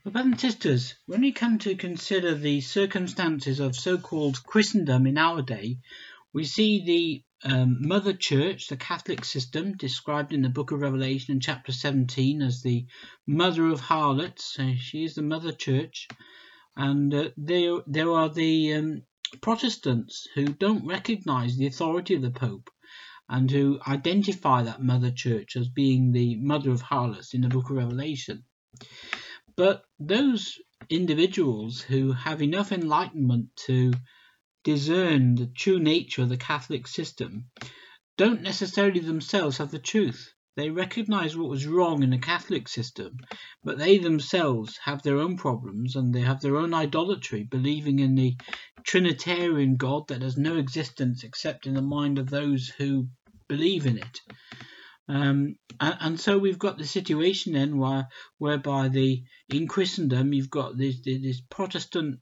Well, brothers and sisters, when we come to consider the circumstances of so-called Christendom in our day, we see the Mother Church, the Catholic system, described in the book of Revelation in chapter 17 as the mother of harlots. She is the Mother Church. And there are the Protestants who don't recognize the authority of the Pope and who identify that Mother Church as being the mother of harlots in the book of Revelation. But those individuals who have enough enlightenment to discern the true nature of the Catholic system don't necessarily themselves have the truth. They recognize what was wrong in the Catholic system, but they themselves have their own problems and they have their own idolatry, believing in the Trinitarian God that has no existence except in the mind of those who believe in it. And so we've got the situation then whereby in Christendom you've got this Protestant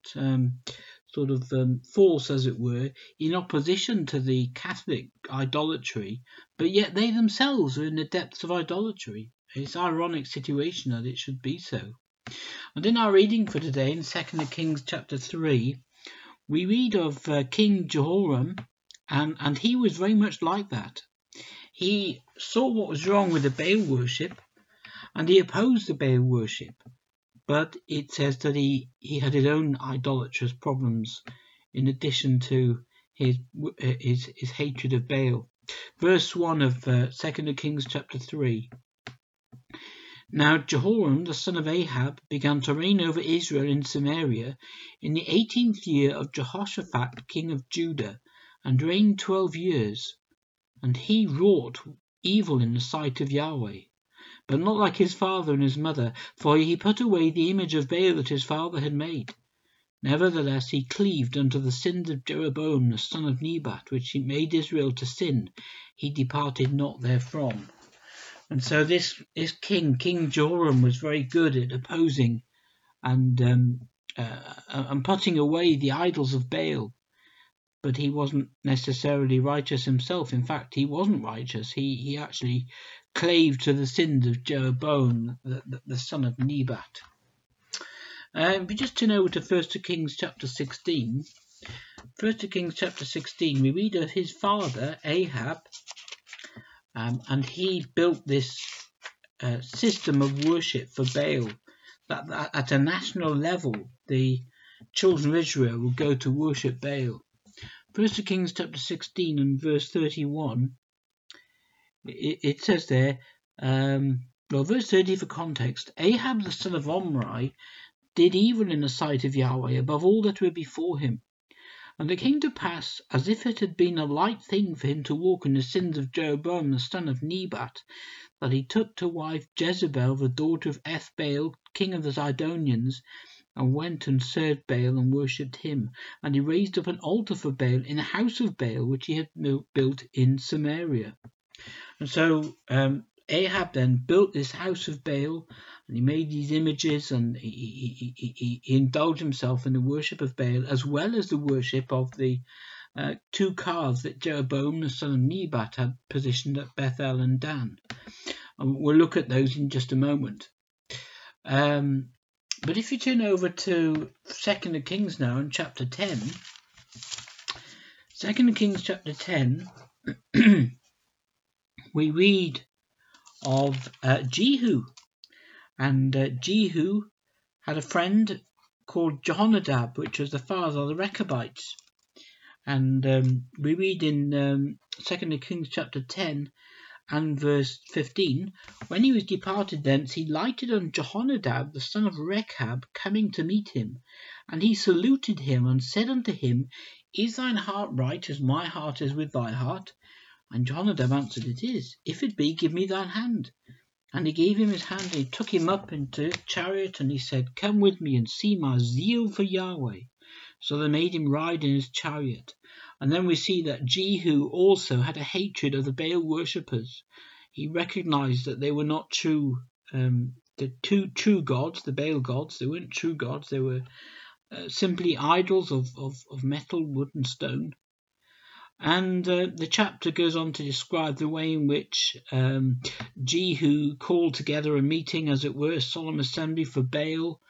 force, as it were, in opposition to the Catholic idolatry, but yet they themselves are in the depths of idolatry. It's an ironic situation that it should be so. And in our reading for today, in 2 Kings chapter 3, we read of King Jehoram, and he was very much like that. He saw what was wrong with the Baal worship, and he opposed the Baal worship. But it says that he had his own idolatrous problems in addition to his hatred of Baal. Verse 1 of 2 Kings chapter 3. Now Jehoram, the son of Ahab, began to reign over Israel in Samaria in the 18th year of Jehoshaphat, king of Judah, and reigned 12 years. And he wrought evil in the sight of Yahweh, but not like his father and his mother, for he put away the image of Baal that his father had made. Nevertheless he cleaved unto the sins of Jeroboam the son of Nebat, which he made Israel to sin. He departed not therefrom. And so this King Jehoram, was very good at opposing and putting away the idols of Baal. But he wasn't necessarily righteous himself. In fact, he wasn't righteous. He actually clave to the sins of Jeroboam, the son of Nebat. We just turn over to 1 Kings chapter 16. 1 Kings chapter 16, we read of his father, Ahab, and he built this system of worship for Baal. That at a national level, the children of Israel will go to worship Baal. 1 Kings chapter 16 and verse 31, it says there, verse 30 for context, Ahab the son of Omri did evil in the sight of Yahweh above all that were before him. And it came to pass, as if it had been a light thing for him to walk in the sins of Jeroboam the son of Nebat, that he took to wife Jezebel the daughter of Ethbaal, king of the Zidonians, and went and served Baal and worshipped him. And he raised up an altar for Baal in the house of Baal, which he had built in Samaria. And so Ahab then built this house of Baal, and he made these images, and he indulged himself in the worship of Baal, as well as the worship of the two calves that Jeroboam the son of Nebat had positioned at Bethel and Dan. And we'll look at those in just a moment. But if you turn over to 2 Kings now in chapter 10, 2 Kings chapter 10, we read of Jehu. And Jehu had a friend called Jehonadab, which was the father of the Rechabites. And we read in 2 Kings chapter 10 and verse 15, when he was departed thence, he lighted on Jehonadab the son of Rechab, coming to meet him. And he saluted him, and said unto him, Is thine heart right, as my heart is with thy heart? And Jehonadab answered, It is. If it be, give me thine hand. And he gave him his hand, and he took him up into his chariot, and he said, Come with me, and see my zeal for Yahweh. So they made him ride in his chariot. And then we see that Jehu also had a hatred of the Baal worshippers. He recognized that they were not true, the true gods, the Baal gods. They weren't true gods. They were simply idols of metal, wood and stone. And the chapter goes on to describe the way in which Jehu called together a meeting, as it were, a solemn assembly for Baal,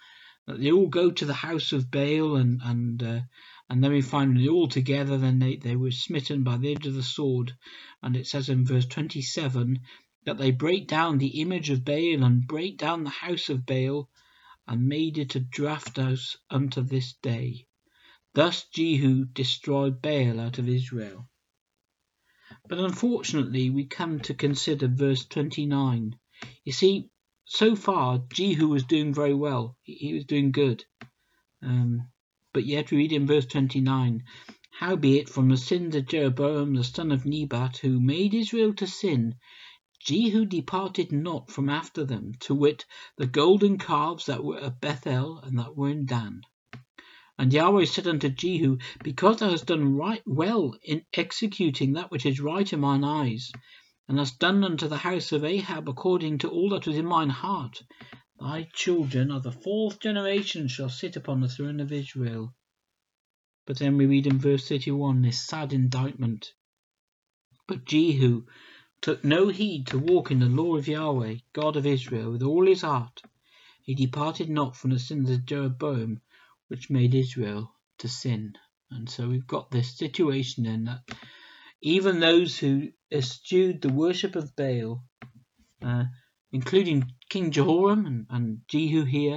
that they all go to the house of Baal, and then we find they all together. Then they were smitten by the edge of the sword, and it says in verse 27 that they break down the image of Baal and break down the house of Baal, and made it a draught house unto this day. Thus Jehu destroyed Baal out of Israel. But unfortunately, we come to consider verse 29. You see, so far, Jehu was doing very well. He was doing good. But yet we read in verse 29, howbeit from the sins of Jeroboam the son of Nebat, who made Israel to sin, Jehu departed not from after them, to wit, the golden calves that were at Bethel and that were in Dan. And Yahweh said unto Jehu, because thou hast done right well in executing that which is right in mine eyes, and hast done unto the house of Ahab according to all that was in mine heart, thy children of the fourth generation shall sit upon the throne of Israel. But then we read in verse 31 this sad indictment. But Jehu took no heed to walk in the law of Yahweh, God of Israel, with all his heart. He departed not from the sins of Jeroboam, which made Israel to sin. And so we've got this situation then that even those who eschewed the worship of Baal, including King Jehoram and Jehu here,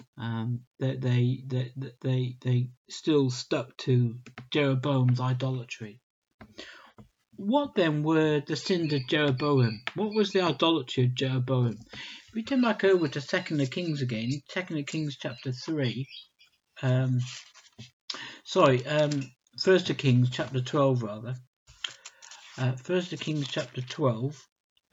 they still stuck to Jeroboam's idolatry. What then were the sins of Jeroboam? What was the idolatry of Jeroboam? If we turn back over to 2 Kings again, 2 Kings chapter 3. 1 Kings chapter 12 rather. 1 Kings chapter 12.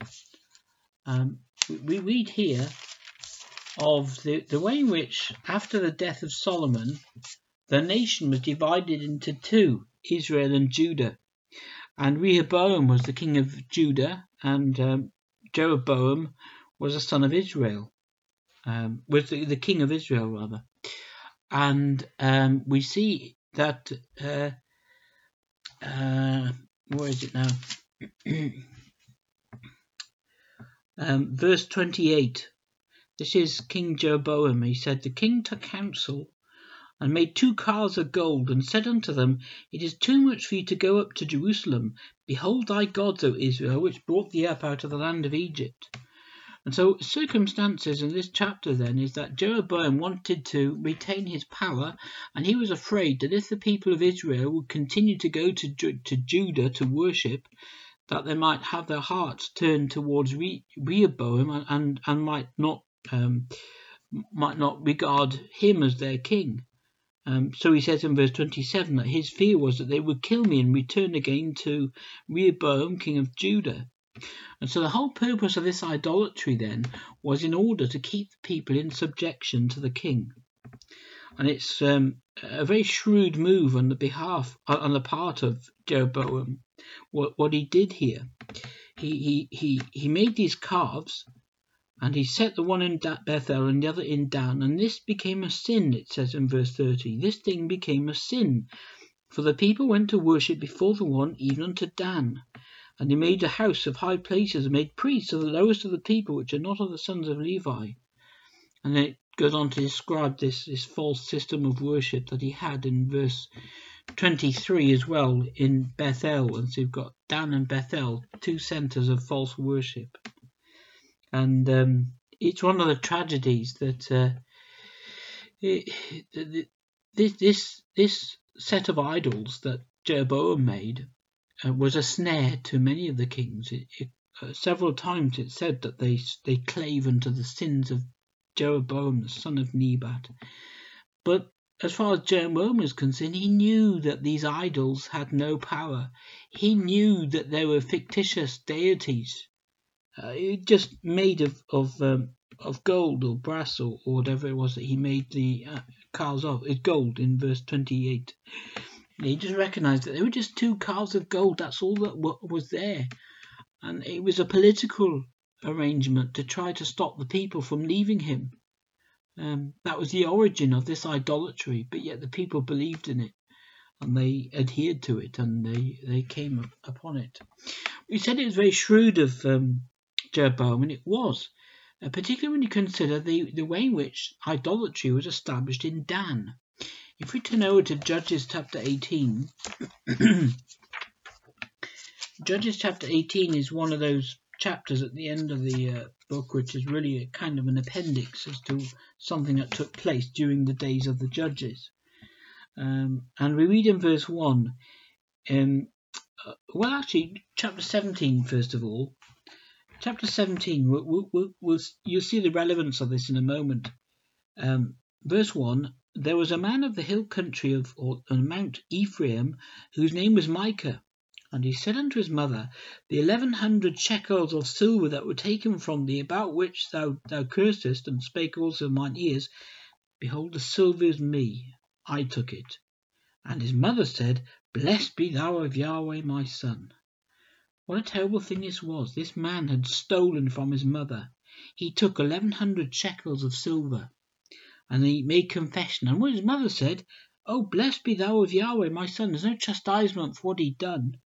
We read here of the way in which, after the death of Solomon, the nation was divided into two, Israel and Judah. And Rehoboam was the king of Judah, and Jeroboam was a son of Israel, was the king of Israel rather. And we see that, where is it now? Verse 28. This is King Jeroboam. He said, the king took counsel and made 2 cars of gold, and said unto them, it is too much for you to go up to Jerusalem. Behold thy gods, O Israel, which brought thee up out of the land of Egypt. And so circumstances in this chapter then is that Jeroboam wanted to retain his power, and he was afraid that if the people of Israel would continue to go to Judah to worship, that they might have their hearts turned towards Rehoboam and might not regard him as their king. So he says in verse 27 that his fear was that they would kill me and return again to Rehoboam, king of Judah. And so the whole purpose of this idolatry then was in order to keep the people in subjection to the king. And it's a very shrewd move on the part of Jeroboam. What he did here, he made these calves, and he set the one in Bethel and the other in Dan, and this became a sin, it says in verse 30. This thing became a sin, for the people went to worship before the one even unto Dan. And he made a house of high places, and made priests of the lowest of the people, which are not of the sons of Levi. And then it goes on to describe this false system of worship that he had in verse 23 as well in Bethel. And so you've got Dan and Bethel, 2 centres of false worship. And it's one of the tragedies that this set of idols that Jeroboam made was a snare to many of the kings. Several times it said that they clave unto the sins of Jeroboam, the son of Nebat. But as far as Jeroboam is concerned, he knew that these idols had no power. He knew that they were fictitious deities, just made of gold or brass or whatever it was that he made the calves of. It's gold in verse 28. He just recognized that they were just 2 calves of gold. That's all that was there. And it was a political arrangement to try to stop the people from leaving him. That was the origin of this idolatry, but yet the people believed in it, and they adhered to it, and they came upon it. We said it was very shrewd of Jeroboam, and it was. particularly when you consider the way in which idolatry was established in Dan. If we turn over to Judges chapter 18, Judges chapter 18 is one of those chapters at the end of the book which is really a kind of an appendix as to something that took place during the days of the judges. And we read in verse 1, chapter 17 first of all. Chapter 17, you'll see the relevance of this in a moment. Verse 1, there was a man of the hill country on Mount Ephraim, whose name was Micah. And he said unto his mother, the 1100 shekels of silver that were taken from thee, about which thou cursest, and spake also in mine ears, behold, the silver is me, I took it. And his mother said, Blessed be thou of Yahweh my son. What a terrible thing this was. This man had stolen from his mother. He took 1100 shekels of silver, and he made confession. And when his mother said, Oh, blessed be thou of Yahweh my son, there's no chastisement for what he'd done.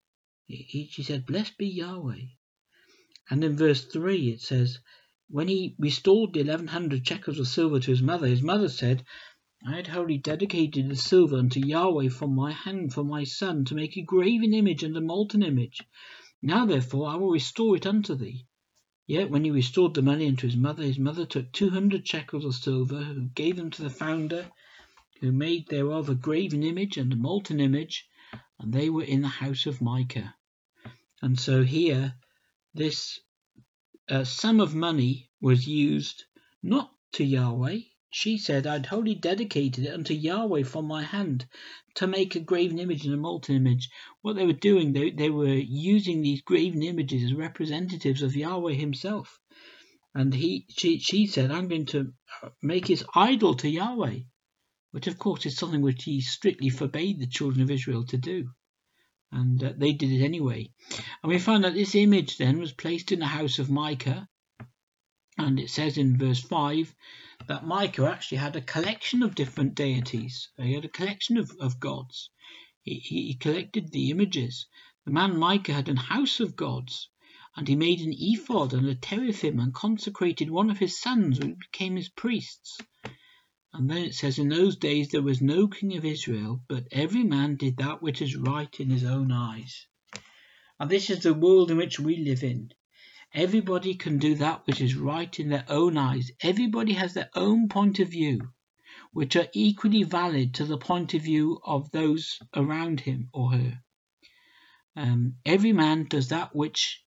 She said, Blessed be Yahweh. And in verse 3 it says, when he restored the 1100 shekels of silver to his mother said, I had wholly dedicated the silver unto Yahweh from my hand for my son, to make a graven image and a molten image. Now therefore I will restore it unto thee. Yet when he restored the money unto his mother took 200 shekels of silver, who gave them to the founder, who made thereof a graven image and a molten image, and they were in the house of Micah. And so here, this sum of money was used not to Yahweh. She said, I'd wholly dedicated it unto Yahweh from my hand, to make a graven image and a molten image. What they were doing, they were using these graven images as representatives of Yahweh himself. And she said, I'm going to make his idol to Yahweh, which of course is something which he strictly forbade the children of Israel to do. And they did it anyway. And we find that this image then was placed in the house of Micah. And it says in verse 5 that Micah actually had a collection of different deities. He had a collection of gods. He collected the images. The man Micah had a house of gods. And he made an ephod and a teraphim, and consecrated one of his sons, who became his priests. And then it says, in those days there was no king of Israel, but every man did that which is right in his own eyes. And this is the world in which we live in. Everybody can do that which is right in their own eyes. Everybody has their own point of view, which are equally valid to the point of view of those around him or her. Every man does that which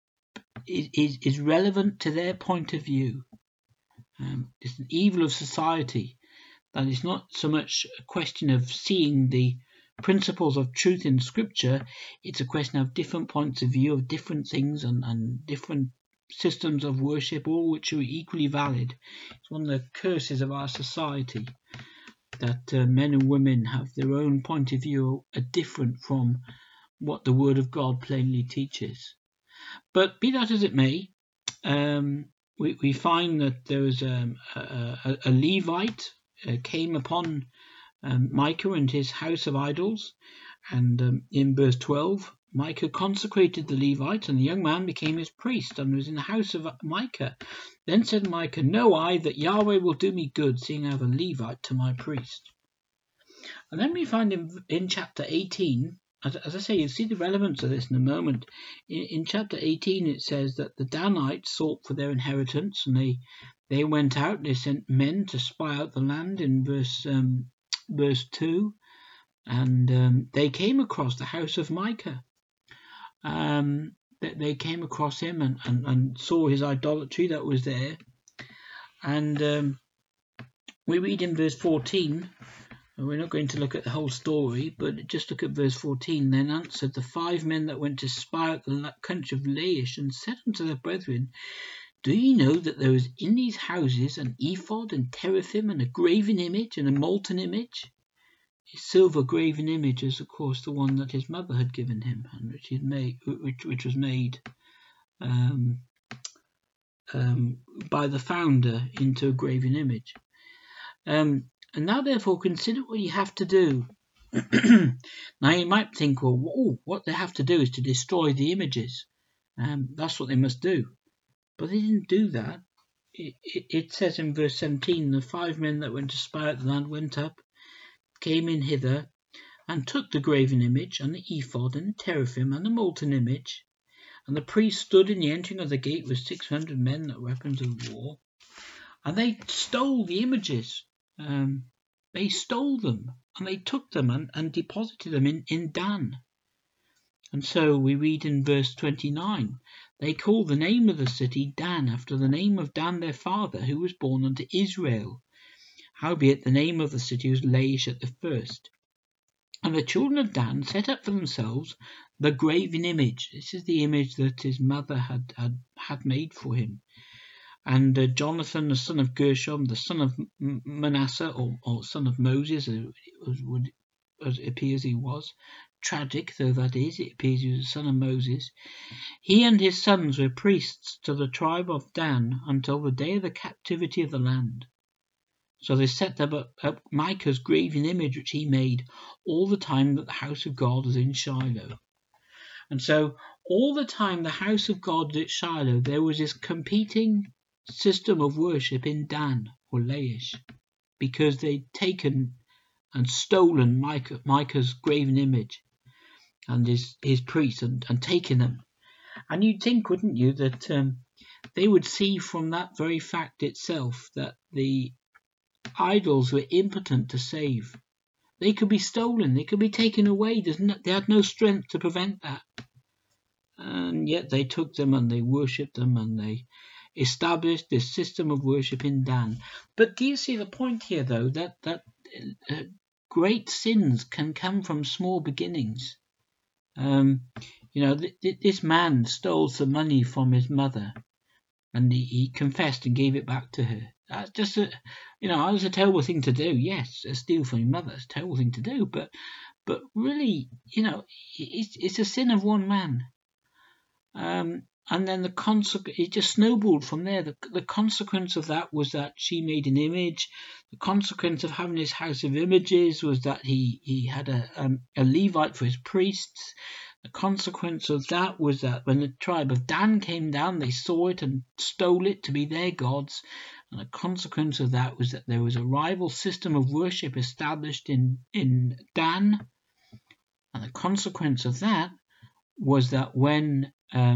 is relevant to their point of view. It's an evil of society that is not so much a question of seeing the principles of truth in Scripture. It's a question of different points of view of different things and different systems of worship, all which are equally valid. It's one of the curses of our society that men and women have their own point of view different from what the Word of God plainly teaches. But be that as it may, we find that there was a Levite came upon Micah and his house of idols, and in verse 12, Micah consecrated the Levite, and the young man became his priest, and was in the house of Micah. Then said Micah, Know I that Yahweh will do me good, seeing I have a Levite to my priest. And then we find in chapter 18, as I say, you'll see the relevance of this in a moment. In chapter 18 it says that the Danites sought for their inheritance, and they went out, they sent men to spy out the land in verse 2, and they came across the house of Micah. They came across him and saw his idolatry that was there. And we read in verse 14, and we're not going to look at the whole story, but just look at verse 14. Then answered the 5 men that went to spy out the country of Laish, and said unto their brethren, Do ye know that there is in these houses an ephod and teraphim and a graven image and a molten image? His silver graven image is, of course, the one that his mother had given him, and which was made by the founder into a graven image. And now, therefore, consider what you have to do. Now, you might think, well, what they have to do is to destroy the images. That's what they must do. But they didn't do that. it says in verse 17, the 5 men that went to spy out the land went up, came in hither, and took the graven image, and the ephod, and the teraphim, and the molten image. And the priest stood in the entering of the gate with 600 men that weapons of war. And they stole the images. They stole them, and they took them and deposited them in Dan. And so we read in verse 29, they called the name of the city Dan, after the name of Dan their father, who was born unto Israel. Howbeit the name of the city was Laish at the first. And the children of Dan set up for themselves the graven image. This is the image that his mother had made for him. And Jonathan, the son of Gershom, the son of Manasseh, or son of Moses, as it appears he was, tragic though that is, it appears he was the son of Moses. He and his sons were priests to the tribe of Dan until the day of the captivity of the land. So they set up Micah's graven image which he made all the time that the house of God was in Shiloh. And so all the time the house of God was at Shiloh, there was this competing system of worship in Dan, or Laish, because they'd taken and stolen Micah's graven image and his priests and taken them. And you'd think, wouldn't you, that they would see from that very fact itself that the idols were impotent to save. They could be stolen, they could be taken away. They had no strength to prevent that. And yet they took them and they worshipped them and they established this system of worship in Dan. But do you see the point here, though, that great sins can come from small beginnings? This man stole some money from his mother, and he confessed and gave it back to her. That's just it's a terrible thing to do. Yes, steal from your mother, it's a terrible thing to do. But really, it's a sin of one man. And then it just snowballed from there. The consequence of that was that she made an image. The consequence of having his house of images was that he had a Levite for his priests. The consequence of that was that when the tribe of Dan came down, they saw it and stole it to be their gods. And the consequence of that was that there was a rival system of worship established in Dan. And the consequence of that was that when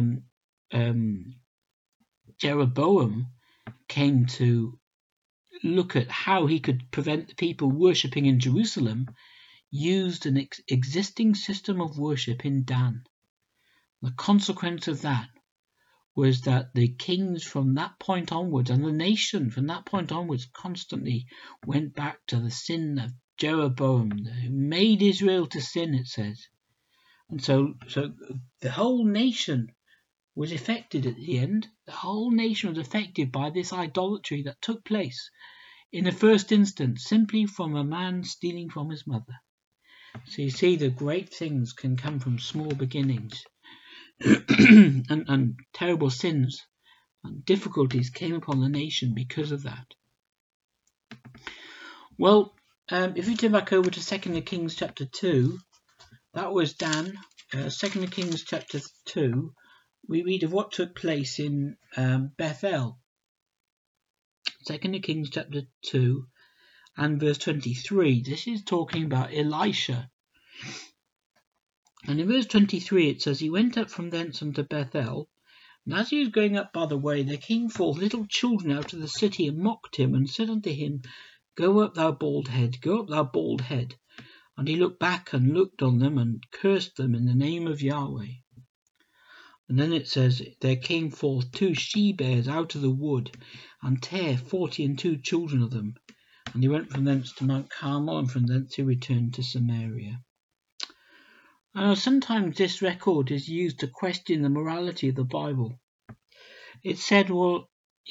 Jeroboam came to look at how he could prevent the people worshipping in Jerusalem, used an existing system of worship in Dan. The consequence of that was that the kings from that point onwards, and the nation from that point onwards, constantly went back to the sin of Jeroboam, who made Israel to sin, it says. And so the whole nation was affected at the end. The whole nation was affected by this idolatry that took place in the first instance, simply from a man stealing from his mother. So you see, the great things can come from small beginnings. and terrible sins and difficulties came upon the nation because of that. Well, if you turn back over to 2 Kings chapter 2, that was Dan. 2 Kings chapter 2, we read of what took place in Bethel. 2 Kings chapter 2 and verse 23. This is talking about Elisha. And in verse 23 it says, he went up from thence unto Bethel, and as he was going up by the way, there came forth little children out of the city, and mocked him, and said unto him, Go up, thou bald head, go up, thou bald head. And he looked back and looked on them, and cursed them in the name of Yahweh. And then it says, there came forth 2 she-bears out of the wood, and tare 42 children of them. And he went from thence to Mount Carmel, and from thence he returned to Samaria. Sometimes this record is used to question the morality of the Bible. It said, well,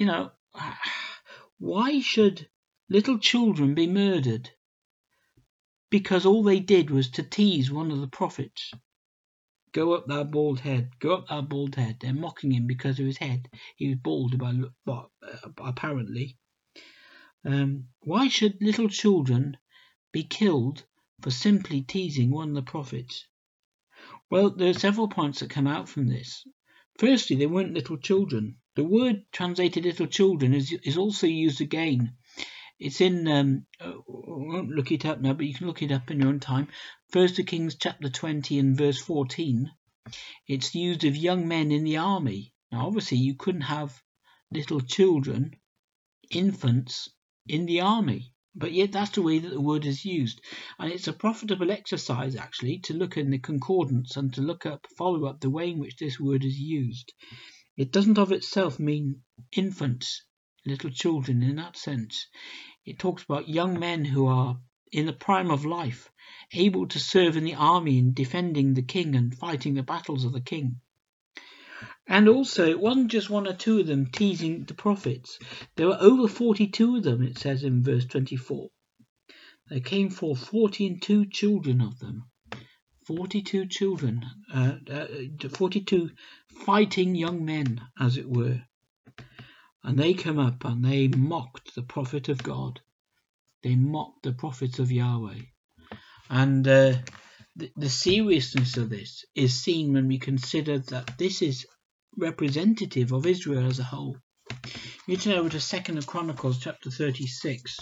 why should little children be murdered? Because all they did was to tease one of the prophets. Go up, thou bald head. Go up, thou bald head. They're mocking him because of his head. He was bald, apparently. Why should little children be killed for simply teasing one of the prophets? Well, there are several points that come out from this. Firstly, they weren't little children. The word translated little children is also used again. It's in, I won't look it up now, but you can look it up in your own time. 1 Kings chapter 20 and verse 14. It's used of young men in the army. Now, obviously, you couldn't have little children, infants, in the army. But yet that's the way that the word is used. And it's a profitable exercise, actually, to look in the concordance and to follow up the way in which this word is used. It doesn't of itself mean infants, little children in that sense. It talks about young men who are in the prime of life, able to serve in the army in defending the king and fighting the battles of the king. And also, it wasn't just one or two of them teasing the prophets. There were over 42 of them, it says in verse 24. There came forth 42 children of them. 42 children, 42 fighting young men, as it were. And they come up and they mocked the prophet of God. They mocked the prophets of Yahweh. And the seriousness of this is seen when we consider that this is representative of Israel as a whole. You turn over to 2 Chronicles chapter 36.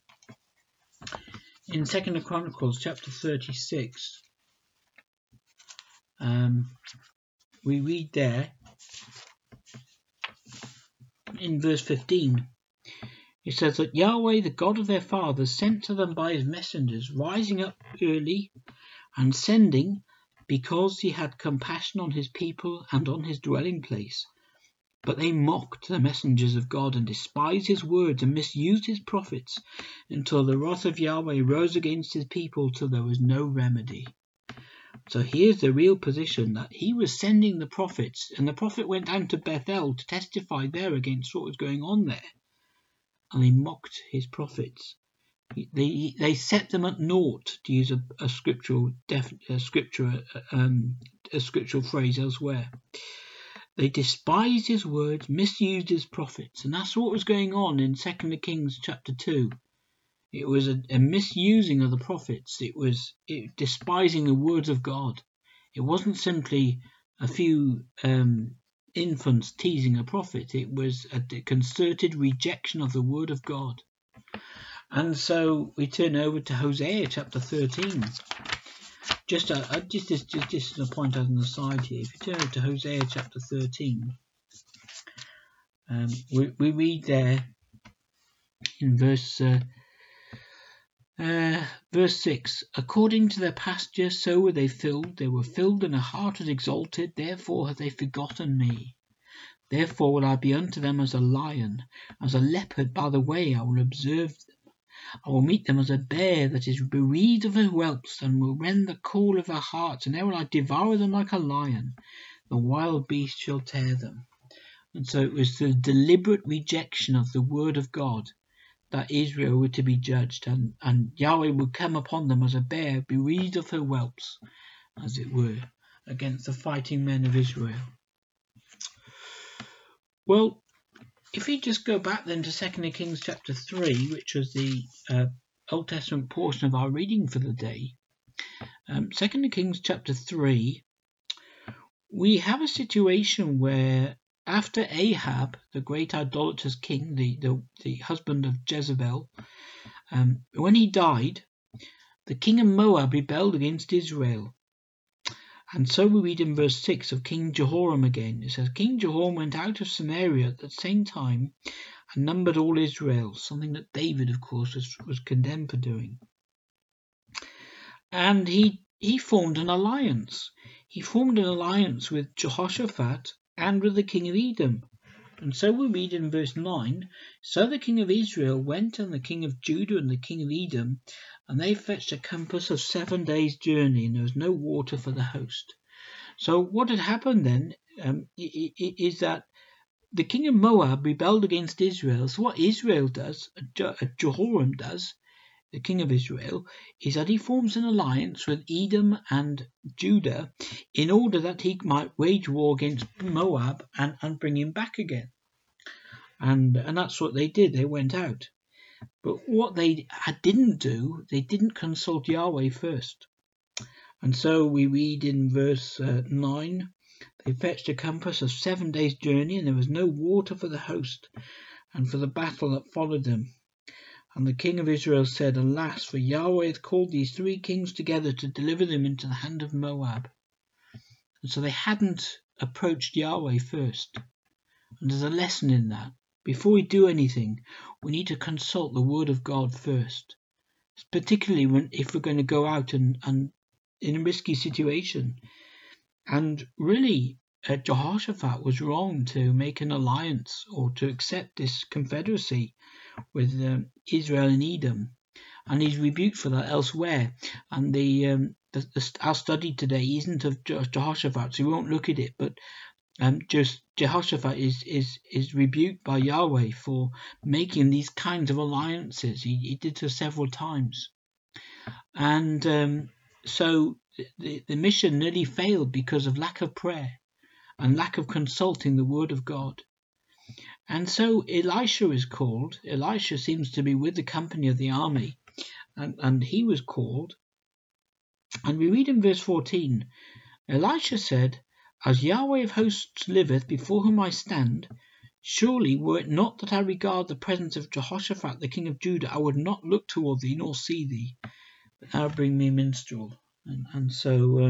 In 2 Chronicles chapter 36, we read there in verse 15, it says that Yahweh, the God of their fathers, sent to them by his messengers, rising up early and sending, because he had compassion on his people and on his dwelling place. But they mocked the messengers of God and despised his words and misused his prophets, until the wrath of Yahweh rose against his people till there was no remedy. So here's the real position, that he was sending the prophets, and the prophet went down to Bethel to testify there against what was going on there, and they mocked his prophets. They set them at naught, to use a scriptural phrase elsewhere. They despised his words, misused his prophets, and that's what was going on in 2 Kings chapter 2. It was a misusing of the prophets. It was despising the words of God. It wasn't simply a few infants teasing a prophet. It was a concerted rejection of the word of God. And so we turn over to Hosea chapter 13. Just as a point out on the side here, if you turn over to Hosea chapter 13, we read there in verse 6, according to their pasture, so were they filled and their heart was exalted, therefore have they forgotten me. Therefore will I be unto them as a lion, as a leopard by the way I will observe them. I will meet them as a bear that is bereaved of her whelps, and will rend the caul of their hearts, and there will I devour them like a lion. The wild beast shall tear them. And so it was the deliberate rejection of the word of God that Israel were to be judged, and Yahweh would come upon them as a bear bereaved of her whelps, as it were, against the fighting men of Israel. Well, if we just go back then to 2 Kings chapter 3, which was the Old Testament portion of our reading for the day, 2 Kings chapter 3, we have a situation where after Ahab, the great idolatrous king, the husband of Jezebel, when he died, the king of Moab rebelled against Israel. And so we read in verse 6 of King Jehoram again. It says, King Jehoram went out of Samaria at the same time and numbered all Israel, something that David, of course, was condemned for doing. And he formed an alliance. He formed an alliance with Jehoshaphat and with the king of Edom. And so we read in verse 9, so the king of Israel went, and the king of Judah and the king of Edom, and they fetched a compass of 7 days' journey, and there was no water for the host. So what had happened then is that the king of Moab rebelled against Israel. So what Israel does, Jehoram does, the king of Israel, is that he forms an alliance with Edom and Judah in order that he might wage war against Moab and bring him back again. And that's what they did. They went out. But what they didn't do, they didn't consult Yahweh first. And so we read in verse 9, They fetched a compass of 7 days' journey, and there was no water for the host and for the battle that followed them. And the king of Israel said, Alas, for Yahweh hath called these 3 kings together to deliver them into the hand of Moab. And so they hadn't approached Yahweh first. And there's a lesson in that. Before we do anything, we need to consult the word of God first. Particularly if we're going to go out and in a risky situation. And really, Jehoshaphat was wrong to make an alliance or to accept this confederacy with Israel and Edom, and he's rebuked for that elsewhere. And our study today isn't of Jehoshaphat, so we won't look at it. But just Jehoshaphat is rebuked by Yahweh for making these kinds of alliances. He did so several times, and so the mission nearly failed because of lack of prayer and lack of consulting the word of God. And so Elisha is called. Elisha seems to be with the company of the army, and he was called. And we read in verse 14, Elisha said, As Yahweh of hosts liveth, before whom I stand, surely were it not that I regard the presence of Jehoshaphat the king of Judah, I would not look toward thee nor see thee, but thou bring me minstrel. And so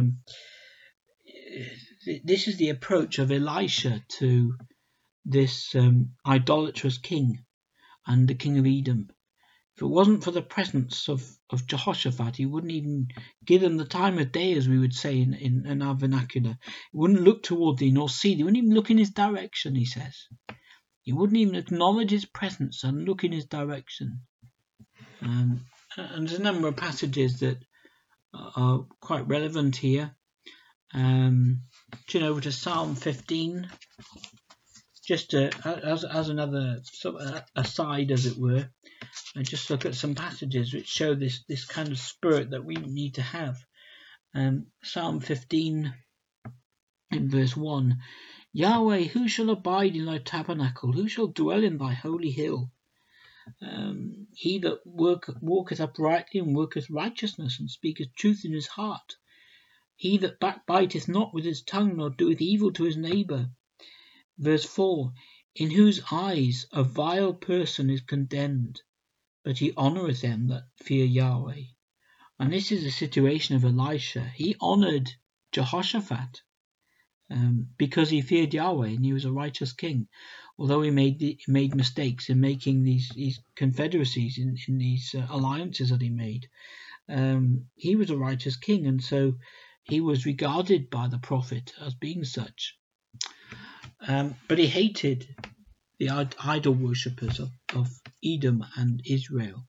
this is the approach of Elisha to this idolatrous king and the king of Edom. If it wasn't for the presence of Jehoshaphat, he wouldn't even give them the time of day, as we would say in our vernacular. He wouldn't look toward thee nor see thee. He wouldn't even look in his direction, he says. He wouldn't even acknowledge his presence and look in his direction. And there's a number of passages that are quite relevant here. Turn over to Psalm 15. Just as another sort of aside, as it were, and just look at some passages which show this kind of spirit that we need to have. Psalm 15 in verse 1. Yahweh, who shall abide in thy tabernacle? Who shall dwell in thy holy hill? He that walketh uprightly and worketh righteousness and speaketh truth in his heart. He that backbiteth not with his tongue, nor doeth evil to his neighbour. Verse 4. In whose eyes a vile person is condemned, but he honoureth them that fear Yahweh. And this is the situation of Elisha. He honoured Jehoshaphat because he feared Yahweh and he was a righteous king. Although he made mistakes in making these confederacies, in these alliances that he made, he was a righteous king, and so he was regarded by the prophet as being such. But he hated the idol worshippers of Edom and Israel.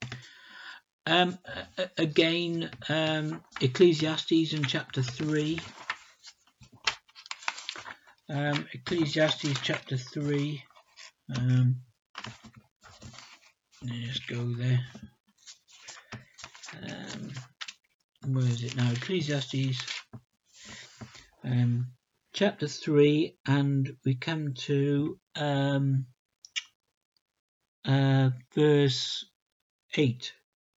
Again, Ecclesiastes in chapter 3. Ecclesiastes chapter 3. Let's go there. Where is it now? Ecclesiastes chapter 3, and we come to verse 8.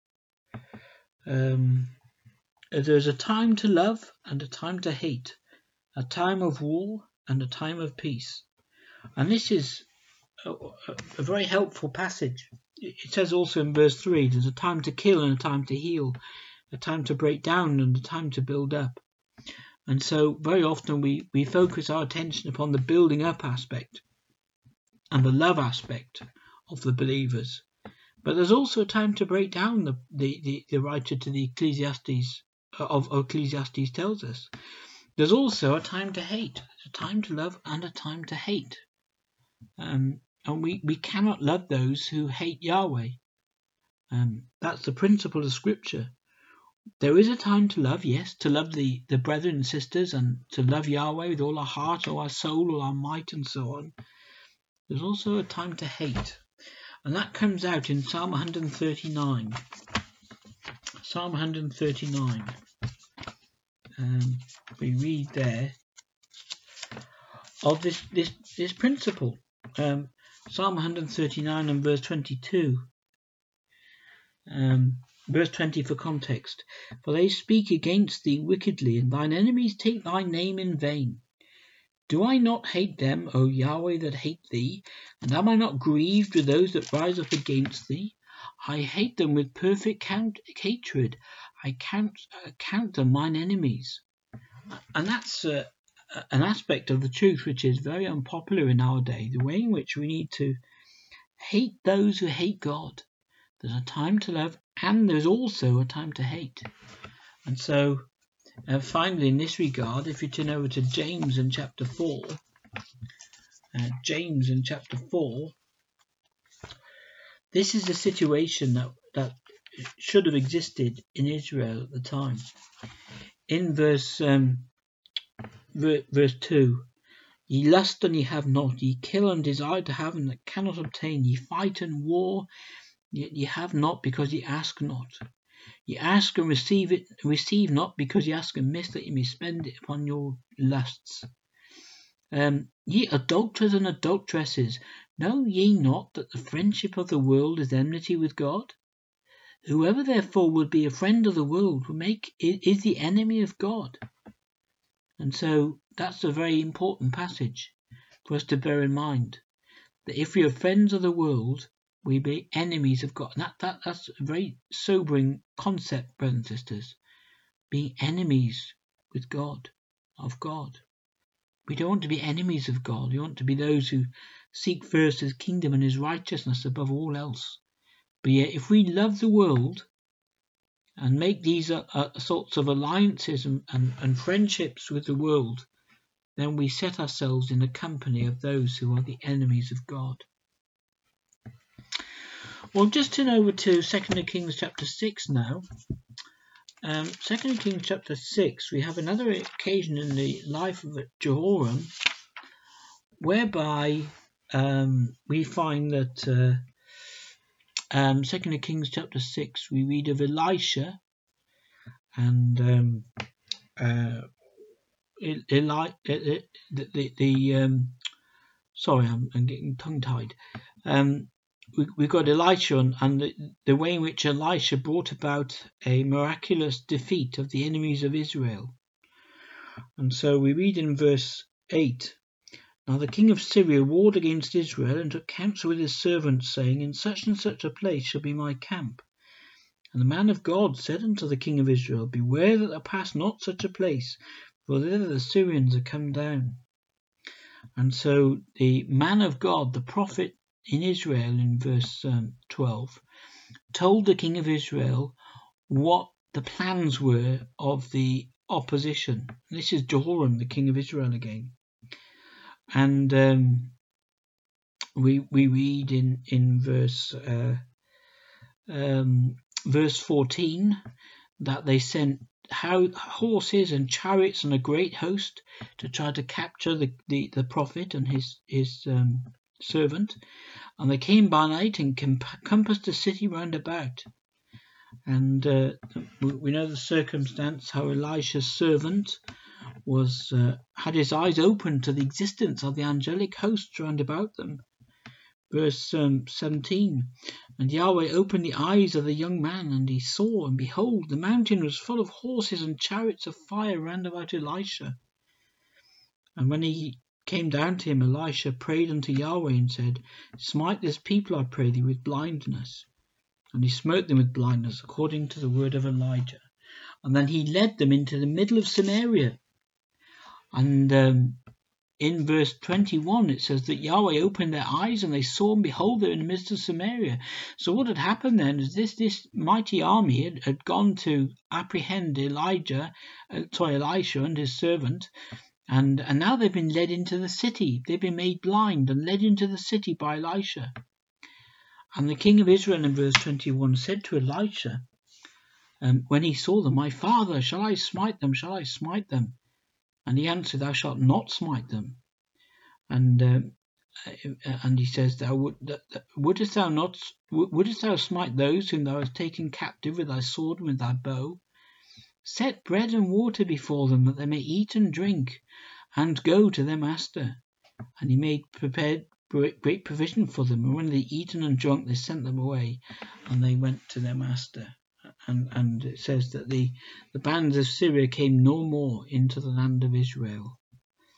There's a time to love and a time to hate, a time of war and a time of peace. And this is a very helpful passage. It says also in verse 3, there's a time to kill and a time to heal, a time to break down and a time to build up. And so very often we focus our attention upon the building up aspect and the love aspect of the believers. But there's also a time to break down, the writer to the Ecclesiastes of Ecclesiastes tells us. There's also a time to hate, a time to love and a time to hate. And we cannot love those who hate Yahweh. That's the principle of Scripture. There is a time to love, yes, to love the brethren and sisters and to love Yahweh with all our heart, all our soul, all our might and so on. There's also a time to hate. And that comes out in Psalm 139. Psalm 139. We read there of this principle. Psalm 139 and verse 22. Verse 20 for context. For they speak against thee wickedly, and thine enemies take thy name in vain. Do I not hate them, O Yahweh, that hate thee? And am I not grieved with those that rise up against thee? I hate them with perfect hatred. I count them mine enemies. And that's an aspect of the truth which is very unpopular in our day, the way in which we need to hate those who hate God. There's a time to love, and there's also a time to hate. And so, finally, in this regard, if you turn over to James in chapter 4, this is the situation that should have existed in Israel at the time. In verse 2, ye lust and ye have not, ye kill and desire to have and that cannot obtain, ye fight and war, yet ye have not because ye ask not. Ye ask and receive not because ye ask amiss, that ye may spend it upon your lusts. Ye adulterers and adulteresses, know ye not that the friendship of the world is enmity with God? Whoever therefore would be a friend of the world is the enemy of God. And so that's a very important passage for us to bear in mind, that if we are friends of the world, we be enemies of God. And that's a very sobering concept, brothers and sisters. Being enemies with God, of God. We don't want to be enemies of God. We want to be those who seek first His kingdom and His righteousness above all else. But yet, if we love the world and make these sorts of alliances and friendships with the world, then we set ourselves in the company of those who are the enemies of God. Well, just turn over to 2 Kings chapter 6 now. 2 Kings chapter 6, we have another occasion in the life of Jehoram whereby we find that 2 Kings chapter 6, we read of Elisha and sorry, I'm getting tongue-tied. We've got Elisha and the way in which Elisha brought about a miraculous defeat of the enemies of Israel. And so we read in verse 8, Now the king of Syria warred against Israel and took counsel with his servants, saying, In such and such a place shall be my camp. And the man of God said unto the king of Israel, Beware that thou pass not such a place, for thither the Syrians are come down. And so the man of God, the prophet in Israel, in verse 12, told the king of Israel what the plans were of the opposition. This is Jehoram, the king of Israel again. And we read in verse 14 that they sent horses and chariots and a great host to try to capture the prophet and his servant, and they came by night and compassed the city round about. And we know the circumstance, how Elisha's servant had his eyes open to the existence of the angelic hosts round about them. Verse 17, And Yahweh opened the eyes of the young man, and he saw, and behold, the mountain was full of horses and chariots of fire round about Elisha. And when he came down to him, Elisha prayed unto Yahweh and said, Smite this people, I pray thee, with blindness. And he smote them with blindness, according to the word of Elijah. And then he led them into the middle of Samaria. And in verse 21 it says that Yahweh opened their eyes, and they saw, and behold, they were in the midst of Samaria. So what had happened then is this mighty army had gone to apprehend Elisha and his servant. And now they've been led into the city. They've been made blind and led into the city by Elisha. And the king of Israel in verse 21 said to Elisha, when he saw them, My father, shall I smite them? Shall I smite them? And he answered, Thou shalt not smite them. And he says, Wouldest thou smite those whom thou hast taken captive with thy sword and with thy bow? Set bread and water before them, that they may eat and drink, and go to their master. And he prepared great provision for them. And when they eaten and drunk, they sent them away, and they went to their master. And it says that the bands of Syria came no more into the land of Israel.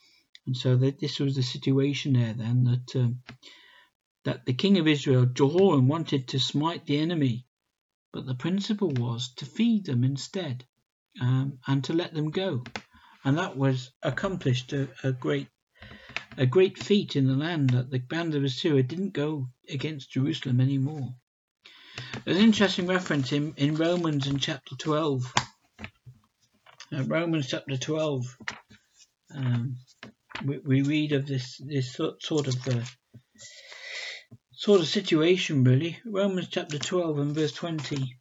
And so this was the situation there then, that the king of Israel, Jehoram, wanted to smite the enemy, but the principle was to feed them instead, and to let them go. And that was accomplished a great feat in the land, that the band of Assyria didn't go against Jerusalem anymore. There's an interesting reference in Romans in chapter 12. Romans chapter 12. We read of this sort of situation, really. Romans chapter 12 and verse 20.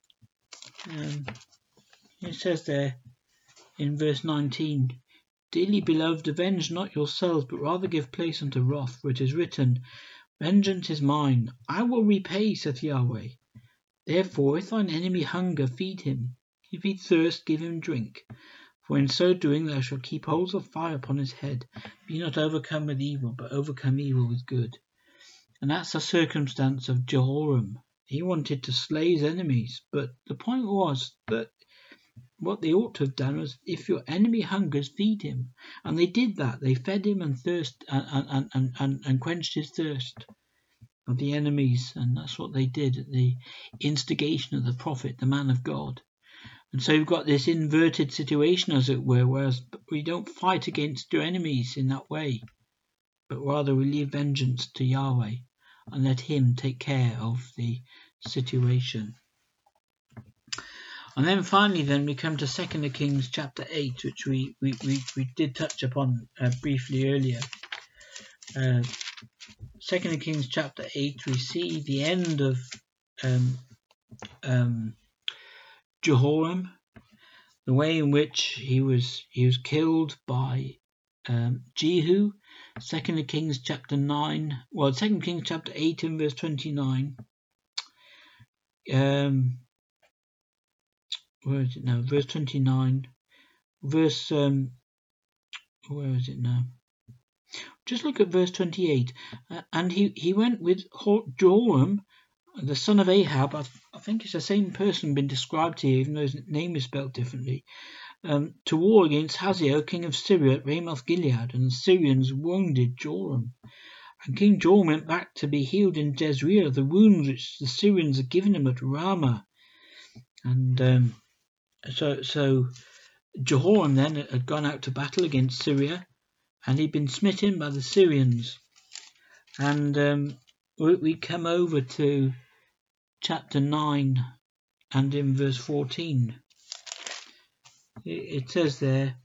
It says there in verse 19, "Dearly beloved, avenge not yourselves, but rather give place unto wrath, for it is written, Vengeance is mine, I will repay, saith Yahweh. Therefore, if thine enemy hunger, feed him. If he thirst, give him drink. For in so doing thou shalt keep coals of fire upon his head. Be not overcome with evil, but overcome evil with good." And that's the circumstance of Jehoram. He wanted to slay his enemies, but the point was that what they ought to have done was, if your enemy hungers, feed him. And they did that. They fed him and quenched his thirst of the enemies. And that's what they did at the instigation of the prophet, the man of God. And so you've got this inverted situation, as it were, whereas we don't fight against your enemies in that way, but rather we leave vengeance to Yahweh and let him take care of the situation. And then finally we come to 2 Kings chapter 8, which we did touch upon briefly earlier. 2 Kings chapter 8, we see the end of Jehoram, the way in which he was killed by Jehu. 2 Kings chapter 8 and verse 29. Where is it now? Verse 29. Where is it now? Just look at verse 28. And he went with Jehoram, the son of Ahab. I think it's the same person been described here, even though his name is spelled differently, to war against Hazael, king of Syria, at Ramoth Gilead, and the Syrians wounded Joram. And King Joram went back to be healed in Jezreel of the wounds which the Syrians had given him at Ramah. And so Jehoram then had gone out to battle against Syria, and he'd been smitten by the Syrians. And we come over to chapter 9 and in verse 14. It says there,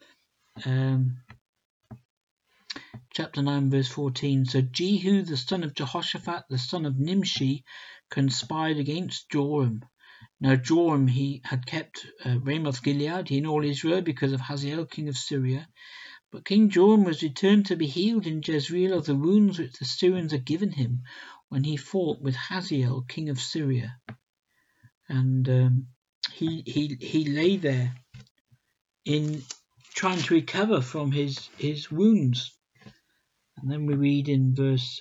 chapter 9 verse 14, "So Jehu the son of Jehoshaphat the son of Nimshi conspired against Joram. Now Joram he had kept Ramoth Gilead, he and all Israel, because of Hazael king of Syria. But King Joram was returned to be healed in Jezreel of the wounds which the Syrians had given him when he fought with Hazael king of Syria." And he lay there in trying to recover from his wounds. And then we read in verse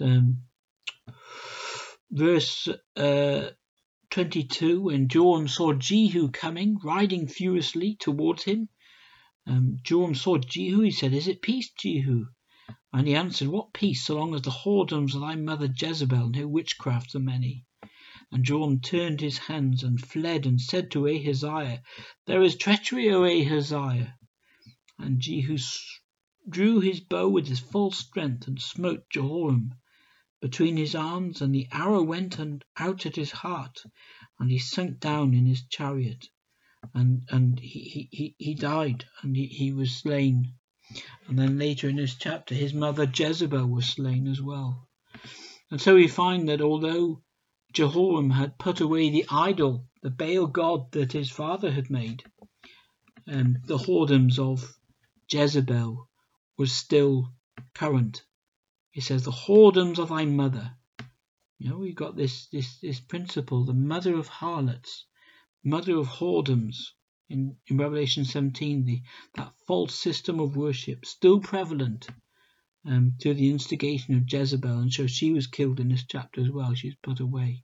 22, when Joram saw Jehu coming, riding furiously towards him. Joram saw Jehu, he said, "Is it peace, Jehu?" And he answered, "What peace, so long as the whoredoms of thy mother Jezebel and her witchcrafts are many?" And Joram turned his hands and fled and said to Ahaziah, "There is treachery, O Ahaziah." And Jehu drew his bow with his full strength and smote Jehoram between his arms, and the arrow went out at his heart, and he sunk down in his chariot, and he died, and he was slain. And then later in this chapter, his mother Jezebel was slain as well. And so we find that although Jehoram had put away the idol, the Baal god that his father had made, the whoredoms of Jezebel was still current. He says, "The whoredoms of thy mother." You know, we've got this principle, the mother of harlots, mother of whoredoms in Revelation 17, that false system of worship still prevalent to the instigation of Jezebel, and so she was killed in this chapter as well. She was put away.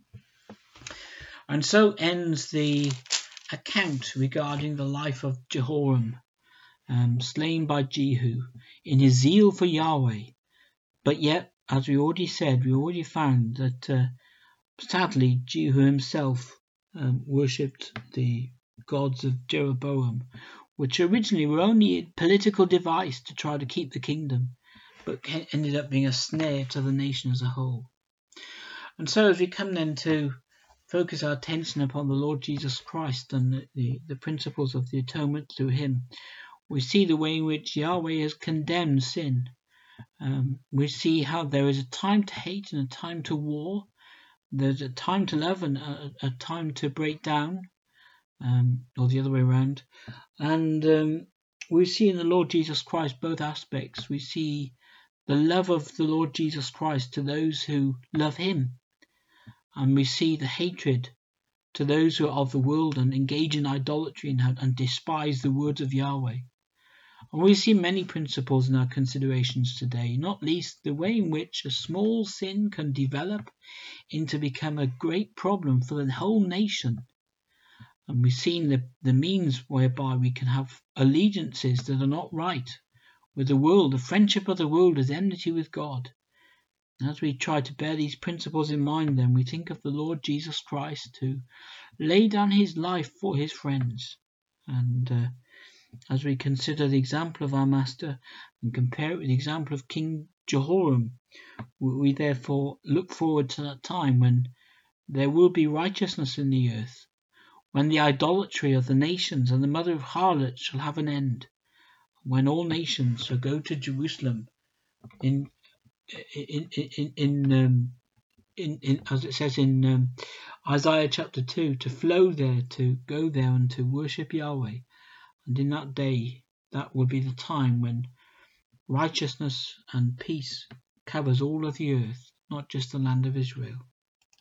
And so ends the account regarding the life of Jehoram. slain by Jehu in his zeal for Yahweh. But yet, as we already said, we already found that sadly Jehu himself worshipped the gods of Jeroboam, which originally were only a political device to try to keep the kingdom, but ended up being a snare to the nation as a whole. And so as we come then to focus our attention upon the Lord Jesus Christ and the principles of the atonement through him, we see the way in which Yahweh has condemned sin. We see how there is a time to hate and a time to war. There's a time to love and a time to break down, or the other way around. And we see in the Lord Jesus Christ both aspects. We see the love of the Lord Jesus Christ to those who love him, and we see the hatred to those who are of the world and engage in idolatry and despise the words of Yahweh. And we see many principles in our considerations today, not least the way in which a small sin can develop into become a great problem for the whole nation. And we've seen the means whereby we can have allegiances that are not right with the world. The friendship of the world is enmity with God. As we try to bear these principles in mind, then we think of the Lord Jesus Christ, who laid down his life for his friends. And as we consider the example of our Master and compare it with the example of King Jehoram, we therefore look forward to that time when there will be righteousness in the earth, when the idolatry of the nations and the mother of harlots shall have an end, when all nations shall go to Jerusalem as it says in Isaiah chapter 2, to flow there, to go there and to worship Yahweh. And in that day, that will be the time when righteousness and peace covers all of the earth, not just the land of Israel.